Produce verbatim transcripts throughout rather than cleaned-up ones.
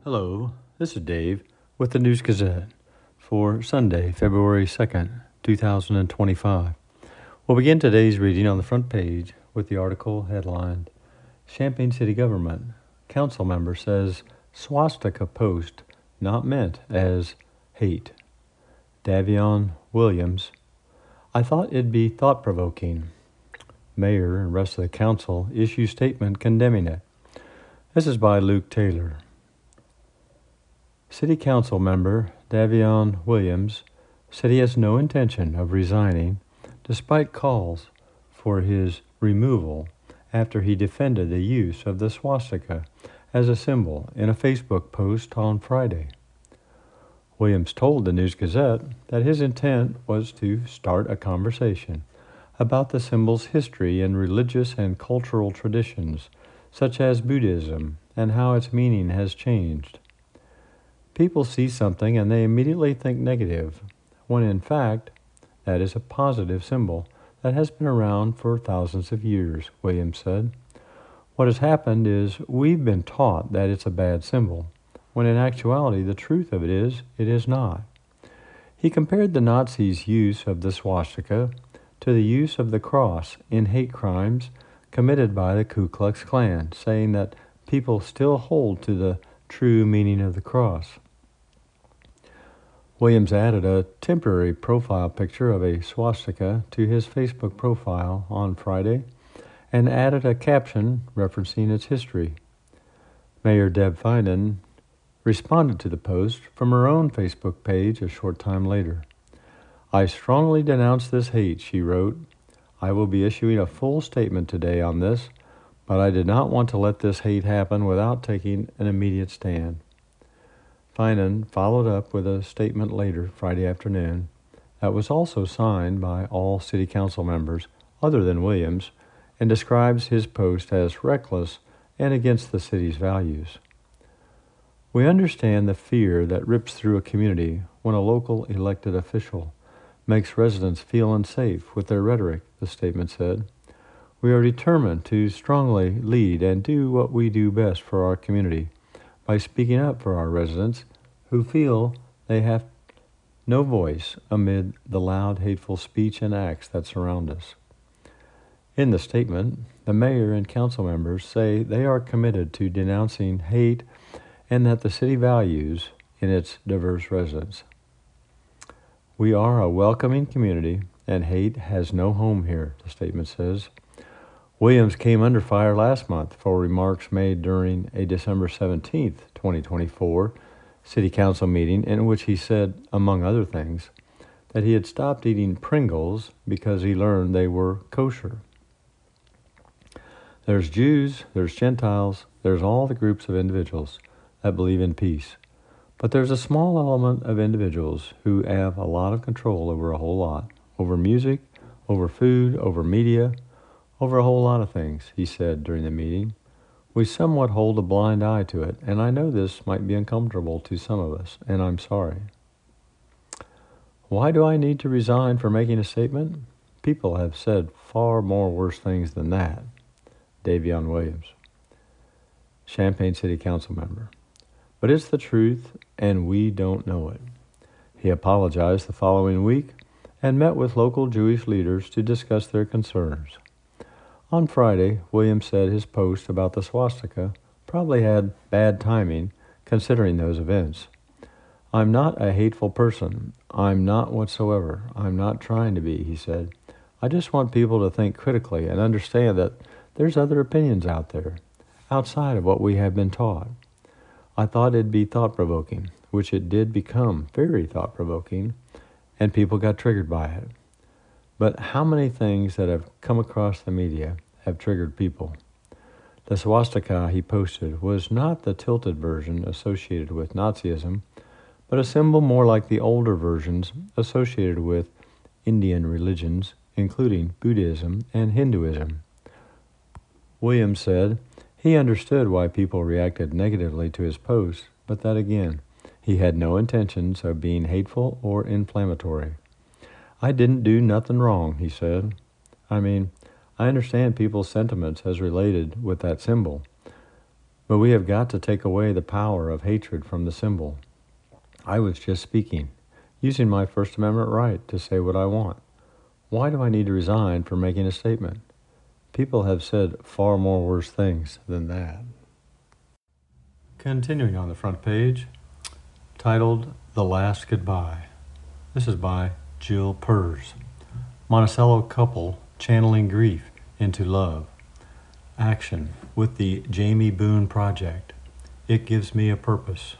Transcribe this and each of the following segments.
Hello, this is Dave with the News Gazette for Sunday, February second, two thousand twenty-five. We'll begin today's reading on the front page with the article headlined, Champaign City Government Council Member Says Swastika Post Not Meant as Hate. Davion Williams. I thought it'd be thought-provoking. Mayor and rest of the council issue statement condemning it. This is by Luke Taylor. City Council member Davion Williams said he has no intention of resigning despite calls for his removal after he defended the use of the swastika as a symbol in a Facebook post on Friday. Williams told the News Gazette that his intent was to start a conversation about the symbol's history and religious and cultural traditions, such as Buddhism, and how its meaning has changed. People see something and they immediately think negative, when in fact, that is a positive symbol that has been around for thousands of years, Williams said. What has happened is we've been taught that it's a bad symbol, when in actuality the truth of it is, it is not. He compared the Nazis' use of the swastika to the use of the cross in hate crimes committed by the Ku Klux Klan, saying that people still hold to the true meaning of the cross. Williams added a temporary profile picture of a swastika to his Facebook profile on Friday and added a caption referencing its history. Mayor Deb Feinden responded to the post from her own Facebook page a short time later. I strongly denounce this hate, she wrote. I will be issuing a full statement today on this, but I did not want to let this hate happen without taking an immediate stand. Feinden followed up with a statement later Friday afternoon that was also signed by all city council members other than Williams and describes his post as reckless and against the city's values. We understand the fear that rips through a community when a local elected official makes residents feel unsafe with their rhetoric, the statement said. We are determined to strongly lead and do what we do best for our community by speaking up for our residents who feel they have no voice amid the loud, hateful speech and acts that surround us. In the statement, the mayor and council members say they are committed to denouncing hate and that the city values in its diverse residents. We are a welcoming community, and hate has no home here, the statement says. Williams came under fire last month for remarks made during a December seventeenth, twenty twenty-four City Council meeting in which he said, among other things, that he had stopped eating Pringles because he learned they were kosher. There's Jews, there's Gentiles, there's all the groups of individuals that believe in peace. But there's a small element of individuals who have a lot of control over a whole lot, over music, over food, over media, over a whole lot of things, he said during the meeting. We somewhat hold a blind eye to it, and I know this might be uncomfortable to some of us, and I'm sorry. Why do I need to resign for making a statement? People have said far more worse things than that. Davion Williams, Champaign City Council member. But it's the truth, and we don't know it. He apologized the following week and met with local Jewish leaders to discuss their concerns. On Friday, Williams said his post about the swastika probably had bad timing considering those events. I'm not a hateful person. I'm not whatsoever. I'm not trying to be, he said. I just want people to think critically and understand that there's other opinions out there, outside of what we have been taught. I thought it'd be thought-provoking, which it did become very thought-provoking, and people got triggered by it. But how many things that have come across the media have triggered people? The swastika he posted was not the tilted version associated with Nazism, but a symbol more like the older versions associated with Indian religions, including Buddhism and Hinduism. Williams said he understood why people reacted negatively to his post, but that again, he had no intentions of being hateful or inflammatory. I didn't do nothing wrong, he said. I mean, I understand people's sentiments as related with that symbol, But we have got to take away the power of hatred from the symbol. I was just speaking, using my First Amendment right to say what I want. Why do I need to resign for making a statement? People have said far more worse things than that. Continuing on the front page, titled The Last Goodbye. This is by Jill Purrs. Monticello couple channeling grief into love. Action with the Jamie Boone Project. It gives me a purpose.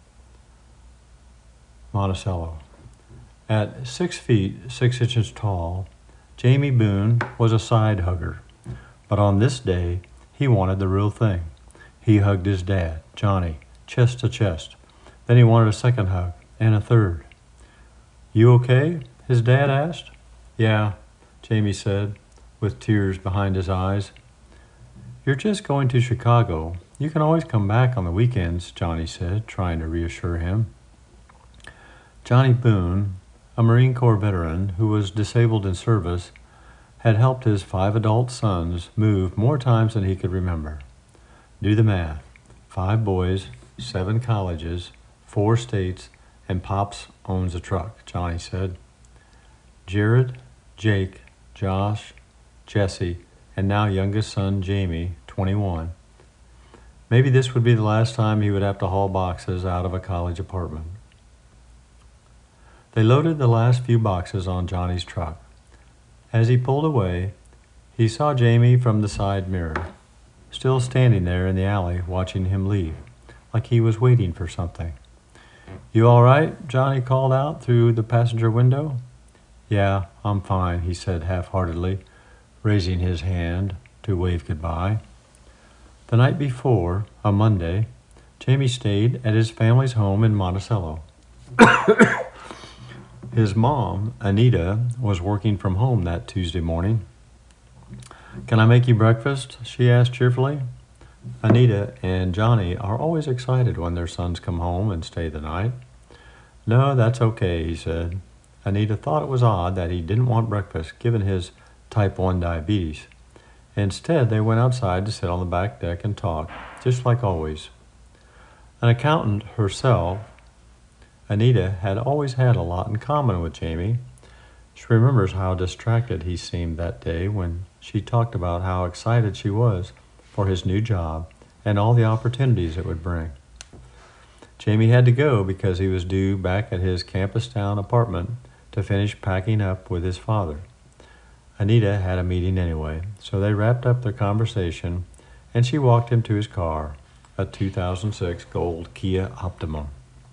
Monticello. At six feet, six inches tall, Jamie Boone was a side hugger. But on this day, he wanted the real thing. He hugged his dad, Johnny, chest to chest. Then he wanted a second hug, and a third. You okay? His dad asked. Yeah, Jamie said, with tears behind his eyes. You're just going to Chicago. You can always come back on the weekends, Johnny said, trying to reassure him. Johnny Boone, a Marine Corps veteran who was disabled in service, had helped his five adult sons move more times than he could remember. Do the math. Five boys, seven colleges, four states, and Pops owns a truck, Johnny said. Jared, Jake, Josh, Jesse, and now youngest son Jamie, twenty-one. Maybe this would be the last time he would have to haul boxes out of a college apartment. They loaded the last few boxes on Johnny's truck. As he pulled away, he saw Jamie from the side mirror, still standing there in the alley watching him leave, like he was waiting for something. You all right? Johnny called out through the passenger window. Yeah, I'm fine, he said half-heartedly, raising his hand to wave goodbye. The night before, a Monday, Jamie stayed at his family's home in Monticello. His mom, Anita, was working from home that Tuesday morning. Can I make you breakfast? She asked cheerfully. Anita and Johnny are always excited when their sons come home and stay the night. No, that's okay, he said. Anita thought it was odd that he didn't want breakfast given his type one diabetes. Instead, they went outside to sit on the back deck and talk, just like always. An accountant herself, Anita had always had a lot in common with Jamie. She remembers how distracted he seemed that day when she talked about how excited she was for his new job and all the opportunities it would bring. Jamie had to go because he was due back at his campus town apartment to finish packing up with his father. Anita had a meeting anyway, so they wrapped up their conversation and she walked him to his car, a two thousand six gold Kia Optima.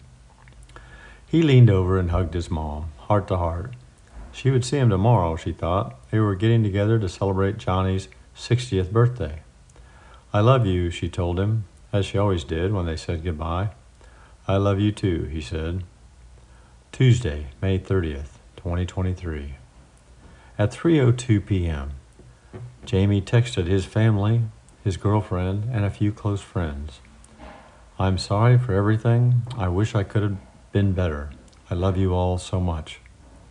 He leaned over and hugged his mom, heart to heart. She would see him tomorrow, she thought. They were getting together to celebrate Johnny's sixtieth birthday. I love you, she told him, as she always did when they said goodbye. I love you too, he said. Tuesday, May thirtieth, twenty twenty-three. At three oh two p.m., Jamie texted his family, his girlfriend, and a few close friends. I'm sorry for everything. I wish I could have been better. I love you all so much.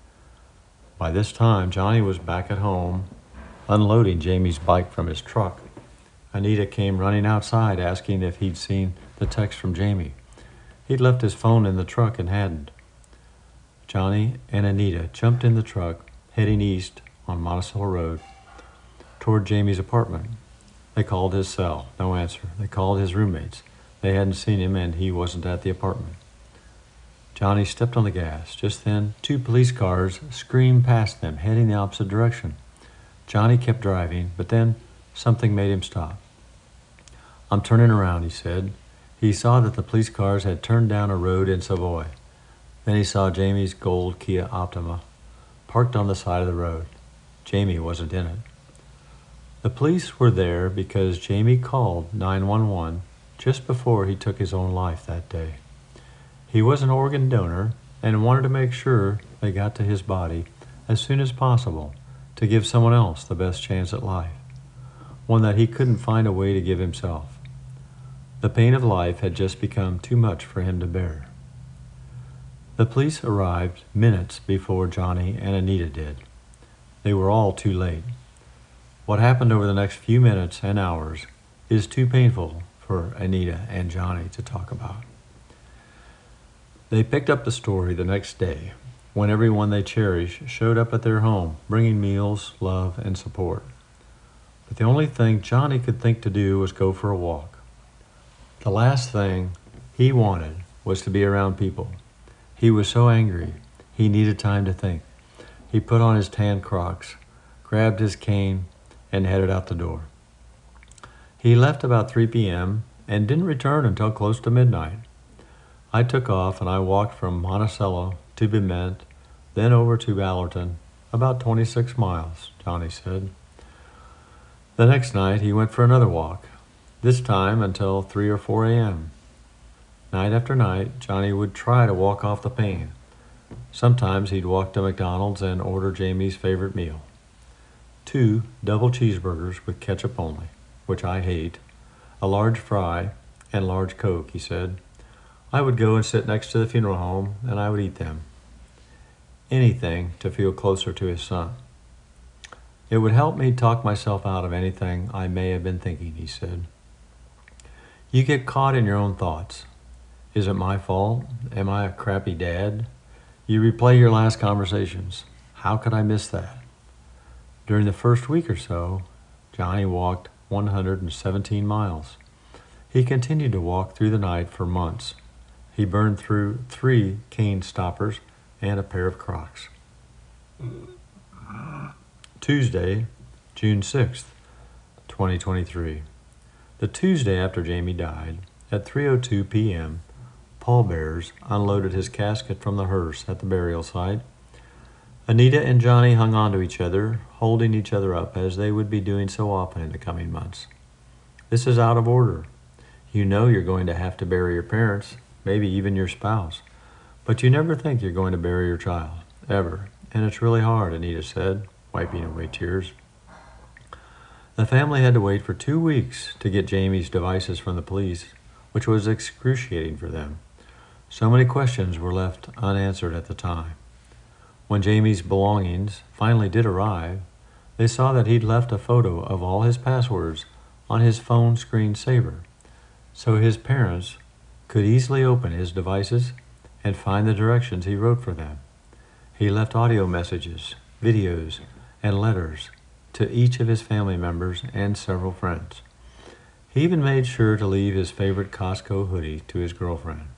By this time, Johnny was back at home, unloading Jamie's bike from his truck. Anita came running outside asking if he'd seen the text from Jamie. He'd left his phone in the truck and hadn't. Johnny and Anita jumped in the truck, heading east on Monticello Road toward Jamie's apartment. They called his cell. No answer. They called his roommates. They hadn't seen him and he wasn't at the apartment. Johnny stepped on the gas. Just then, two police cars screamed past them, heading the opposite direction. Johnny kept driving, but then something made him stop. I'm turning around, he said. He saw that the police cars had turned down a road in Savoy. Then he saw Jamie's gold Kia Optima parked on the side of the road. Jamie wasn't in it. The police were there because Jamie called nine one one just before he took his own life that day. He was an organ donor and wanted to make sure they got to his body as soon as possible to give someone else the best chance at life, one that he couldn't find a way to give himself. The pain of life had just become too much for him to bear. The police arrived minutes before Johnny and Anita did. They were all too late. What happened over the next few minutes and hours is too painful for Anita and Johnny to talk about. They picked up the story the next day when everyone they cherish showed up at their home, bringing meals, love, and support. But the only thing Johnny could think to do was go for a walk. The last thing he wanted was to be around people. He was so angry, he needed time to think. He put on his tan Crocs, grabbed his cane, and headed out the door. He left about three p.m. and didn't return until close to midnight. I took off and I walked from Monticello to Bement, then over to Allerton, about twenty-six miles, Johnny said. The next night he went for another walk, this time until three or four a.m. Night after night, Johnny would try to walk off the pain. Sometimes he'd walk to McDonald's and order Jamie's favorite meal. Two double cheeseburgers with ketchup only, which I hate, a large fry, and large Coke, he said. I would go and sit next to the funeral home, and I would eat them. Anything to feel closer to his son. It would help me talk myself out of anything I may have been thinking, he said. You get caught in your own thoughts. Is it my fault? Am I a crappy dad? You replay your last conversations. How could I miss that? During the first week or so, Johnny walked one hundred seventeen miles. He continued to walk through the night for months. He burned through three cane stoppers and a pair of Crocs. Tuesday, June sixth, twenty twenty-three. The Tuesday after Jamie died, at three oh two p.m., pallbearers unloaded his casket from the hearse at the burial site. Anita and Johnny hung on to each other, holding each other up as they would be doing so often in the coming months. This is out of order. You know you're going to have to bury your parents, maybe even your spouse, but you never think you're going to bury your child, ever, and it's really hard, Anita said, wiping away tears. The family had to wait for two weeks to get Jamie's devices from the police, which was excruciating for them. So many questions were left unanswered at the time. When Jamie's belongings finally did arrive, they saw that he'd left a photo of all his passwords on his phone screensaver, so his parents could easily open his devices and find the directions he wrote for them. He left audio messages, videos, and letters to each of his family members and several friends. He even made sure to leave his favorite Costco hoodie to his girlfriend.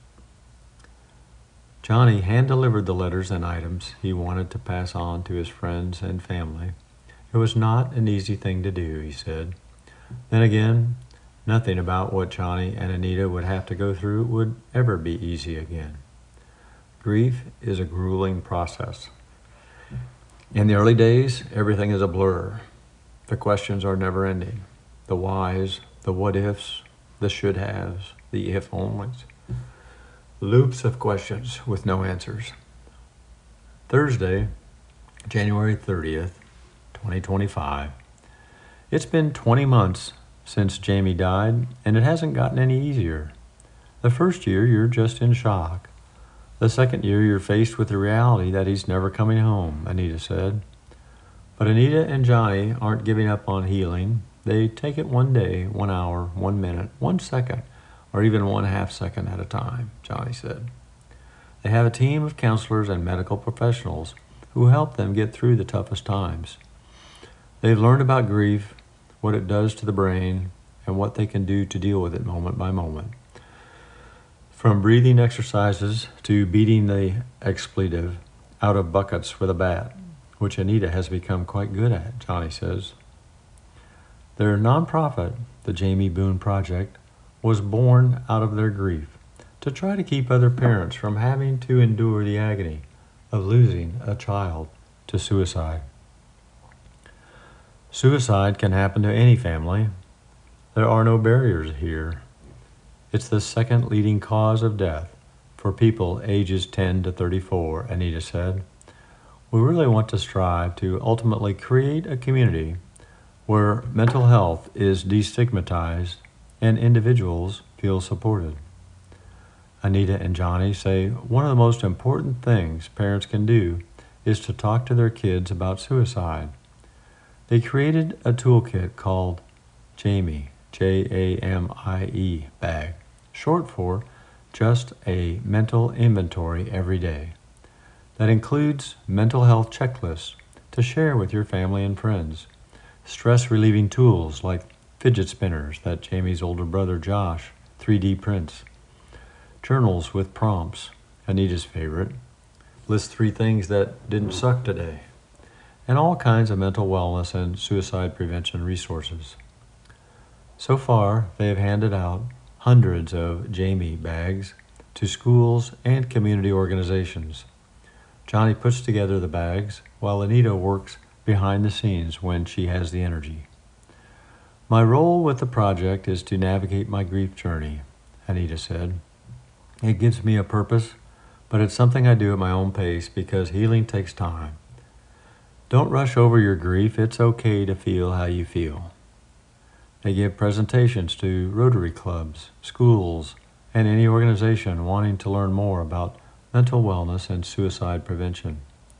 Johnny hand-delivered the letters and items he wanted to pass on to his friends and family. It was not an easy thing to do, he said. Then again, nothing about what Johnny and Anita would have to go through would ever be easy again. Grief is a grueling process. In the early days, everything is a blur. The questions are never-ending. The whys, the what-ifs, the should-haves, the if-onlys. Loops of questions with no answers. Thursday, January thirtieth, twenty twenty-five. It's been twenty months since Jamie died, and it hasn't gotten any easier. The first year, you're just in shock. The second year, you're faced with the reality that he's never coming home, Anita said. But Anita and Johnny aren't giving up on healing. They take it one day, one hour, one minute, one second, or even one half second at a time, Johnny said. They have a team of counselors and medical professionals who help them get through the toughest times. They've learned about grief, what it does to the brain, and what they can do to deal with it moment by moment. From breathing exercises to beating the expletive out of buckets with a bat, which Anita has become quite good at, Johnny says. Their nonprofit, the Jamie Boone Project, was born out of their grief to try to keep other parents from having to endure the agony of losing a child to suicide. Suicide can happen to any family. There are no barriers here. It's the second leading cause of death for people ages ten to thirty-four, Anita said. We really want to strive to ultimately create a community where mental health is destigmatized and individuals feel supported. Anita and Johnny say one of the most important things parents can do is to talk to their kids about suicide. They created a toolkit called Jamie, J A M I E bag, short for just a mental inventory every day. That includes mental health checklists to share with your family and friends, stress-relieving tools like fidget spinners that Jamie's older brother Josh three D prints, journals with prompts, Anita's favorite, list three things that didn't suck today, and all kinds of mental wellness and suicide prevention resources. So far, they have handed out hundreds of Jamie bags to schools and community organizations. Johnny puts together the bags while Anita works behind the scenes when she has the energy. My role with the project is to navigate my grief journey, Anita said. It gives me a purpose, but it's something I do at my own pace because healing takes time. Don't rush over your grief. It's okay to feel how you feel. They give presentations to Rotary clubs, schools, and any organization wanting to learn more about mental wellness and suicide prevention.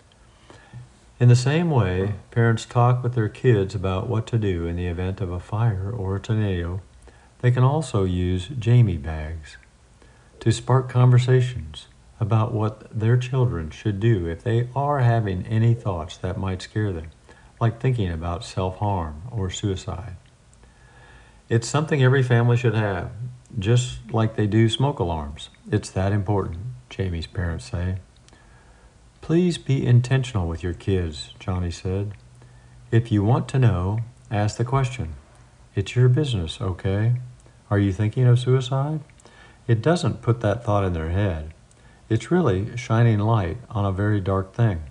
In the same way, parents talk with their kids about what to do in the event of a fire or a tornado. They can also use Jamie bags to spark conversations about what their children should do if they are having any thoughts that might scare them, like thinking about self-harm or suicide. It's something every family should have, just like they do smoke alarms. It's that important, Jamie's parents say. Please be intentional with your kids, Johnny said. If you want to know, ask the question. It's your business, okay? Are you thinking of suicide? It doesn't put that thought in their head. It's really shining light on a very dark thing.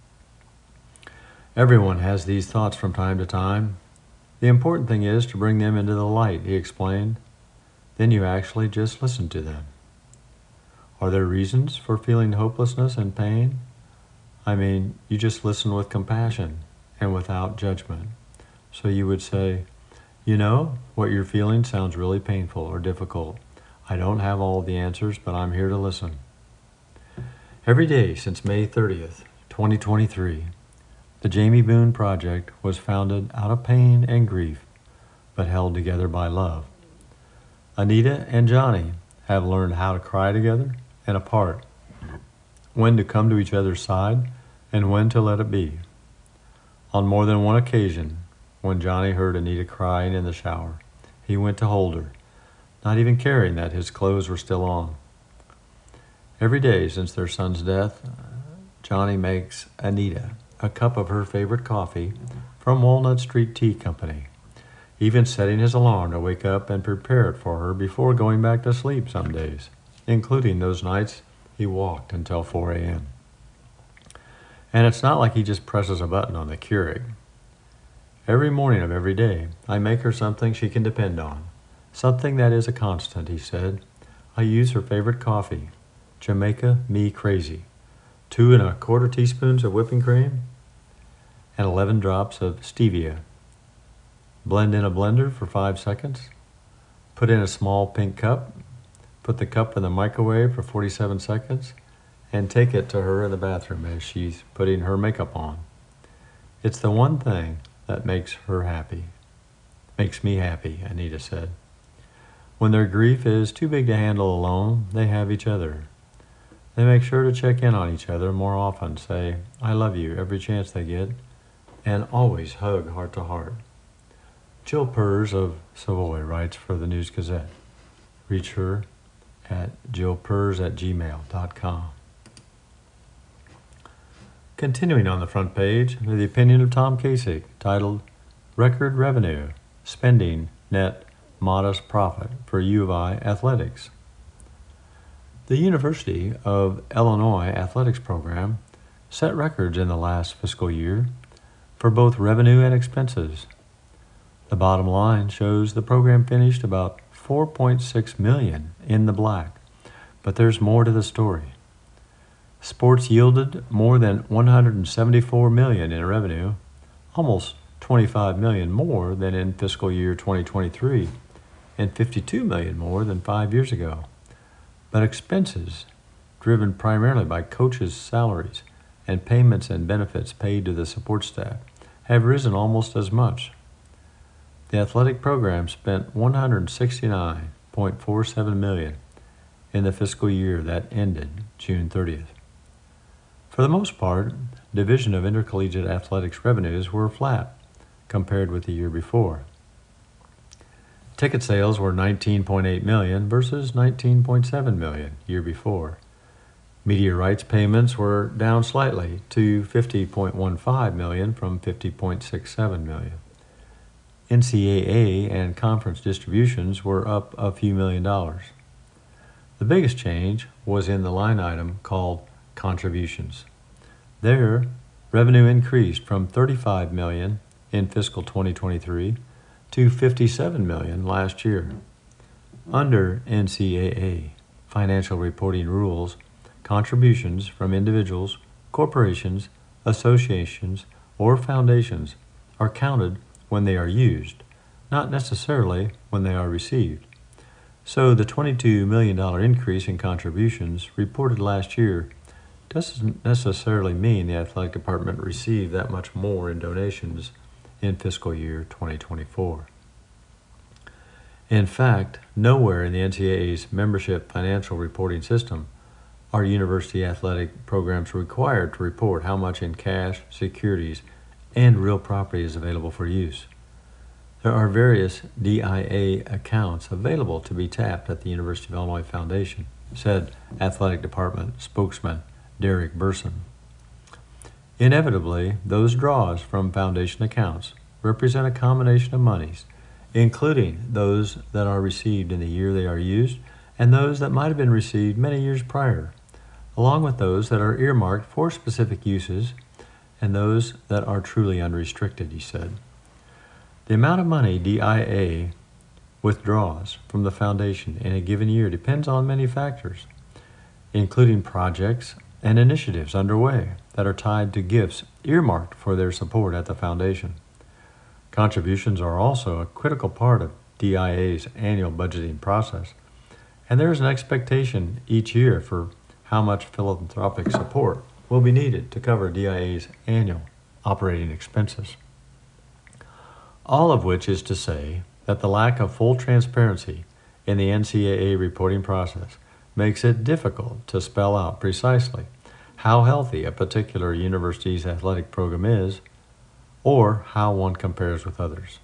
Everyone has these thoughts from time to time. The important thing is to bring them into the light, he explained. Then you actually just listen to them. Are there reasons for feeling hopelessness and pain? I mean, you just listen with compassion and without judgment. So you would say, you know, what you're feeling sounds really painful or difficult. I don't have all the answers, but I'm here to listen. Every day since May thirtieth, twenty twenty-three, the Jamie Boone Project was founded out of pain and grief, but held together by love. Anita and Johnny have learned how to cry together and apart, when to come to each other's side, and when to let it be. On more than one occasion, when Johnny heard Anita crying in the shower, he went to hold her, not even caring that his clothes were still on. Every day since their son's death, Johnny makes Anita a cup of her favorite coffee from Walnut Street Tea Company, even setting his alarm to wake up and prepare it for her before going back to sleep some days, including those nights he walked until four a.m. And it's not like he just presses a button on the Keurig. Every morning of every day, I make her something she can depend on, something that is a constant, he said. I use her favorite coffee, Jamaica Me Crazy, two and a quarter teaspoons of whipping cream, and eleven drops of stevia. Blend in a blender for five seconds. Put in a small pink cup. Put the cup in the microwave for forty-seven seconds and take it to her in the bathroom as she's putting her makeup on. It's the one thing that makes her happy. Makes me happy, Anita said. When their grief is too big to handle alone, they have each other. They make sure to check in on each other more often, say, I love you every chance they get, and always hug heart to heart. Jill Purrs of Savoy writes for the News Gazette. Reach her at jill purrs at gmail dot com. Continuing on the front page, the opinion of Tom Kasich, titled Record Revenue, Spending Net Modest Profit for U of I Athletics. The University of Illinois Athletics Program set records in the last fiscal year for both revenue and expenses. The bottom line shows the program finished about four point six million dollars in the black, but there's more to the story. Sports yielded more than one hundred seventy-four million dollars in revenue, almost twenty-five million dollars more than in fiscal year twenty twenty-three, and fifty-two million dollars more than five years ago. But expenses, driven primarily by coaches' salaries and payments and benefits paid to the support staff, have risen almost as much. the athletic program spent one hundred sixty-nine point four seven million dollars in the fiscal year that ended June thirtieth. For the most part, Division of Intercollegiate Athletics revenues were flat compared with the year before. Ticket sales were nineteen point eight million dollars versus nineteen point seven million dollars year before. Media rights payments were down slightly to fifty point one five million dollars from fifty point six seven million dollars. N C double A and conference distributions were up a few million dollars. The biggest change was in the line item called contributions. There, revenue increased from thirty-five million dollars in fiscal twenty twenty-three to fifty-seven million dollars last year. Under N C double A financial reporting rules, contributions from individuals, corporations, associations, or foundations are counted when they are used, not necessarily when they are received. So the twenty-two million dollars increase in contributions reported last year doesn't necessarily mean the athletic department received that much more in donations in fiscal year twenty twenty-four. In fact, nowhere in the N C double A's membership financial reporting system are university athletic programs required to report how much in cash, securities, and real property is available for use. There are various D I A accounts available to be tapped at the University of Illinois Foundation, said Athletic Department spokesman Derek Burson. Inevitably, those draws from foundation accounts represent a combination of monies, including those that are received in the year they are used and those that might have been received many years prior, along with those that are earmarked for specific uses and those that are truly unrestricted, he said. The amount of money D I A withdraws from the foundation in a given year depends on many factors, including projects and initiatives underway that are tied to gifts earmarked for their support at the foundation. Contributions are also a critical part of D I A's annual budgeting process, and there is an expectation each year for how much philanthropic support will be needed to cover D I A's annual operating expenses. All of which is to say that the lack of full transparency in the N C double A reporting process makes it difficult to spell out precisely how healthy a particular university's athletic program is or how one compares with others.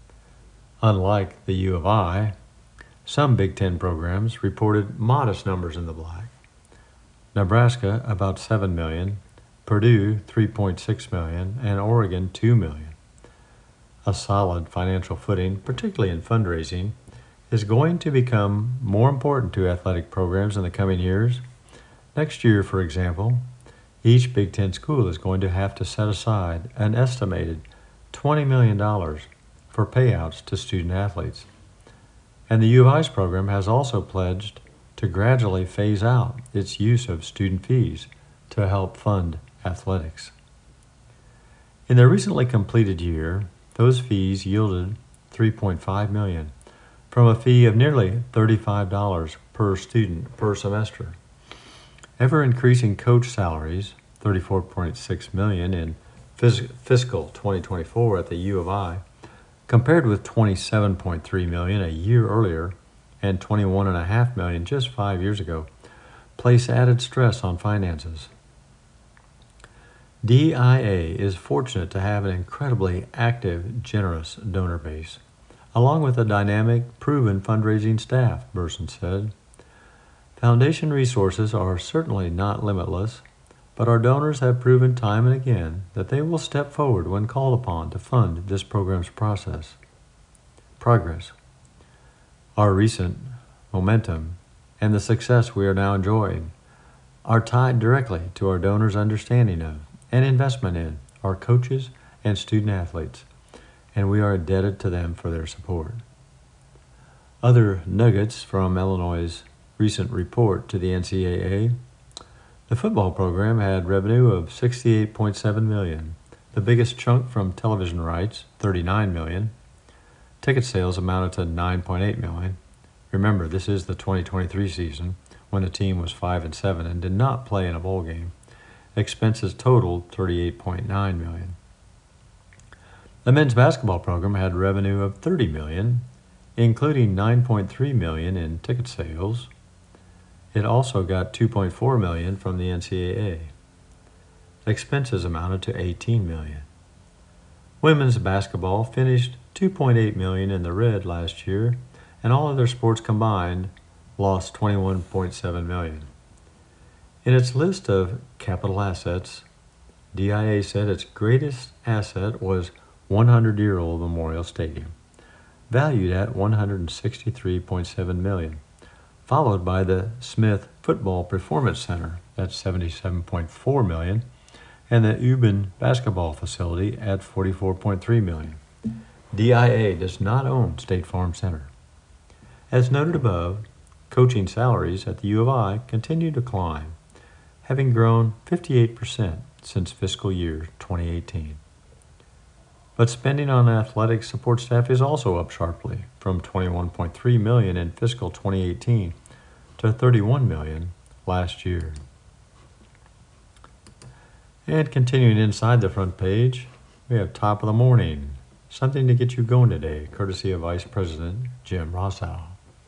Unlike the U of I, some Big Ten programs reported modest numbers in the black. Nebraska about seven million dollars, Purdue three point six million dollars, and Oregon two million dollars. A solid financial footing, particularly in fundraising, is going to become more important to athletic programs in the coming years. Next year, for example, each Big Ten school is going to have to set aside an estimated twenty million dollars for payouts to student athletes. And the U of I's program has also pledged to gradually phase out its use of student fees to help fund athletics. In the recently completed year, those fees yielded three point five million dollars from a fee of nearly thirty-five dollars per student per semester. Ever-increasing coach salaries, thirty-four point six million dollars in phys- fiscal twenty twenty-four at the U of I, compared with twenty-seven point three million dollars a year earlier and twenty-one point five million dollars just five years ago, place added stress on finances. D I A is fortunate to have an incredibly active, generous donor base, along with a dynamic, proven fundraising staff, Burson said. Foundation resources are certainly not limitless, but our donors have proven time and again that they will step forward when called upon to fund this program's process. Progress. Our recent momentum and the success we are now enjoying are tied directly to our donors' understanding of and investment in our coaches and student athletes, and we are indebted to them for their support. Other nuggets from Illinois' recent report to the N C double A: the football program had revenue of sixty-eight point seven million dollars, the biggest chunk from television rights, thirty-nine million dollars. Ticket sales amounted to nine point eight million dollars. Remember, this is the twenty twenty-three season when the team was five and seven and did not play in a bowl game. Expenses totaled thirty-eight point nine million dollars. The men's basketball program had revenue of thirty million dollars, including nine point three million dollars in ticket sales. It also got two point four million dollars from the N C double A. Expenses amounted to eighteen million dollars. Women's basketball finished two point eight million dollars in the red last year, and all other sports combined lost twenty-one point seven million dollars. In its list of capital assets, D I A said its greatest asset was one hundred year old Memorial Stadium, valued at one hundred sixty-three point seven million dollars, followed by the Smith Football Performance Center at seventy-seven point four million dollars, and the Euban basketball facility at forty-four point three million dollars. D I A does not own State Farm Center. As noted above, coaching salaries at the U of I continue to climb, having grown fifty-eight percent since fiscal year twenty eighteen. But spending on athletic support staff is also up sharply, from twenty-one point three million dollars in fiscal twenty eighteen to thirty-one million dollars last year. And continuing inside the front page, we have Top of the Morning, something to get you going today, courtesy of Vice President Jim Rossow.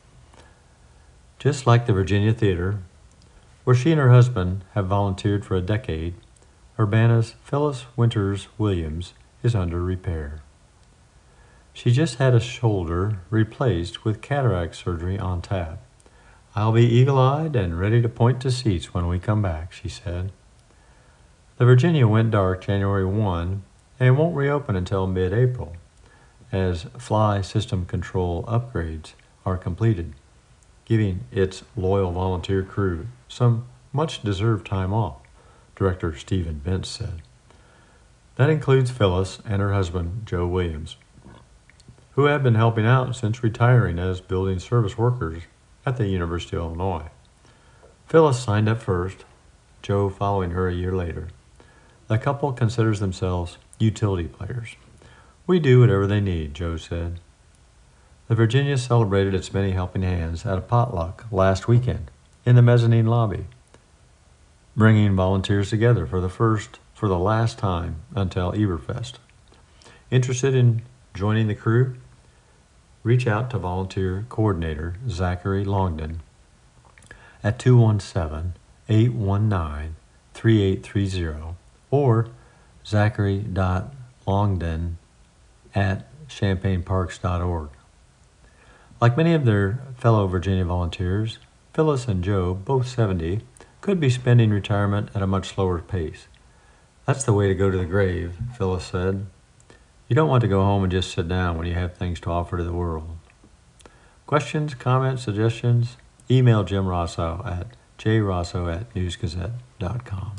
Just like the Virginia Theater, where she and her husband have volunteered for a decade, Urbana's Phyllis Winters Williams is under repair. She just had a shoulder replaced with cataract surgery on tap. "I'll be eagle-eyed and ready to point to seats when we come back," she said. The Virginia went dark January first and won't reopen until mid-April, as fly system control upgrades are completed, giving its loyal volunteer crew some much-deserved time off, Director Stephen Bentz said. That includes Phyllis and her husband, Joe Williams, who have been helping out since retiring as building service workers at the University of Illinois. Phyllis signed up first, Joe following her a year later. The couple considers themselves utility players. "We do whatever they need," Joe said. The Virginia celebrated its many helping hands at a potluck last weekend in the mezzanine lobby, bringing volunteers together for the first, for the last time until Eberfest. Interested in joining the crew? Reach out to volunteer coordinator Zachary Longden at two one seven, eight one nine, three eight three zero or zachary dot longden at champaign parks dot org. Like many of their fellow Virginia volunteers, Phyllis and Joe, both seventy, could be spending retirement at a much slower pace. "That's the way to go to the grave," Phyllis said. "You don't want to go home and just sit down when you have things to offer to the world." Questions, comments, suggestions? Email Jim Rossow at j rosso at news gazette dot com.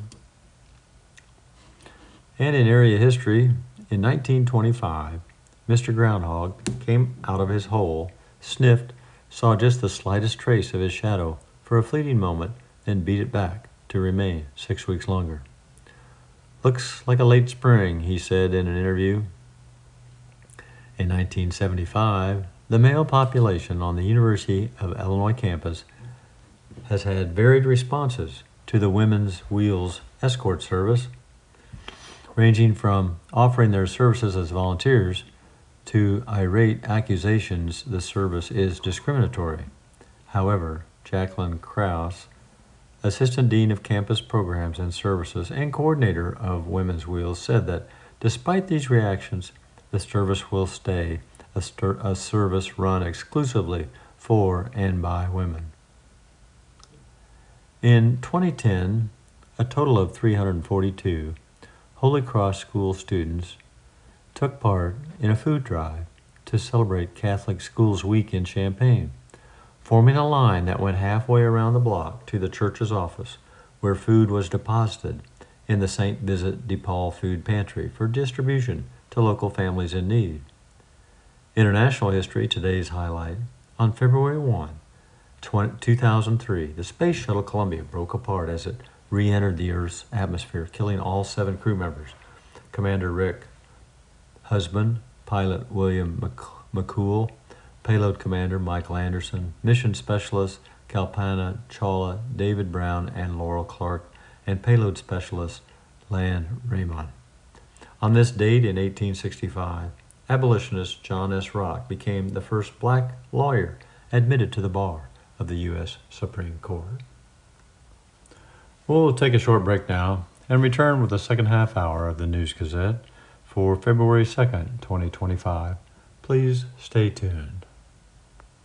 And in area history, in nineteen twenty-five, Mister Groundhog came out of his hole, sniffed, saw just the slightest trace of his shadow for a fleeting moment, then beat it back to remain six weeks longer. "Looks like a late spring," he said in an interview. In nineteen seventy-five, the male population on the University of Illinois campus has had varied responses to the Women's Wheels escort service, ranging from offering their services as volunteers to irate accusations the service is discriminatory. However, Jacqueline Krause, Assistant Dean of Campus Programs and Services and Coordinator of Women's Wheels, said that despite these reactions, the service will stay a, stir- a service run exclusively for and by women. In twenty ten, a total of three hundred forty-two Holy Cross School students took part in a food drive to celebrate Catholic Schools Week in Champaign, forming a line that went halfway around the block to the church's office, where food was deposited in the Saint Vincent de Paul Food Pantry for distribution to local families in need. International history, today's highlight. On February first, two thousand three, the Space Shuttle Columbia broke apart as it re-entered the Earth's atmosphere, killing all seven crew members. Commander Rick Husband, pilot William McCool, payload commander Michael Anderson, mission specialist Kalpana Chawla, David Brown, and Laurel Clark, and payload specialist Lan Raymond. On this date in eighteen sixty-five, abolitionist John S. Rock became the first black lawyer admitted to the bar of the U S Supreme Court. We'll take a short break now and return with the second half hour of the News Gazette for February second, twenty twenty-five. Please stay tuned.